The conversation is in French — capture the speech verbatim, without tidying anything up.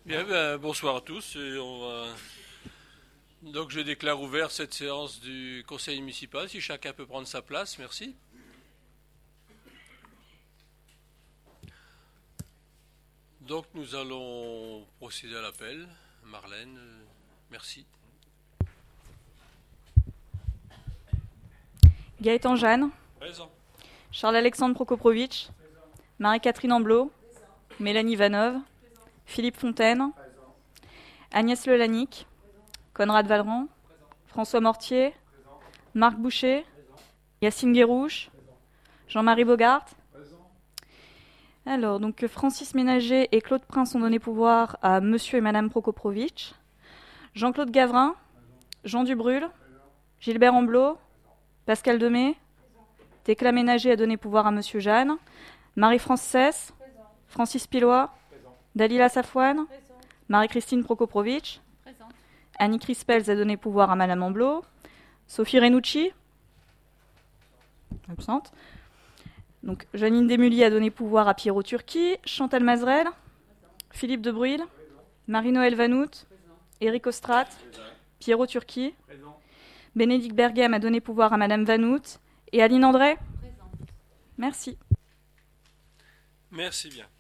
Bien, ben, bonsoir à tous. Et on va... Donc je déclare ouvert cette séance du conseil municipal. Si chacun peut prendre sa place, merci. Donc nous allons procéder à l'appel. Marlène, euh, merci. Gaëtan Jeanne. Présent. Charles-Alexandre Prokopovitch. Marie-Catherine Amblot. Mélanie Vanov. Philippe Fontaine. Présent. Agnès Lelanic. Conrad Valran. François Mortier. Présent. Marc Boucher. Présent. Yacine Guérouche. Présent. Jean-Marie Bogart. Présent. Alors, donc Francis Ménager et Claude Prince ont donné pouvoir à Monsieur et Madame Prokopovitch. Jean-Claude Gavrin. Jean Dubrul. Présent. Gilbert Amblot. Pascal Demey. Thécla Ménager a donné pouvoir à Monsieur Jeanne. Marie-France Cesse. Francis Pilois. Présent. Dalila Safouane. Marie-Christine Prokopovitch. Annie Crispels a donné pouvoir à Madame Amblot. Sophie Renucci. Absente. Donc, Janine Desmully a donné pouvoir à Pierrot Turki. Chantal Mazerel. Philippe de Bruyl. Marie-Noël Vanout. Éric Ostrat. Pierrot Turki. Présent. Bénédicte Berghem a donné pouvoir à Madame Vanout. Et Aline André. Merci. Merci bien.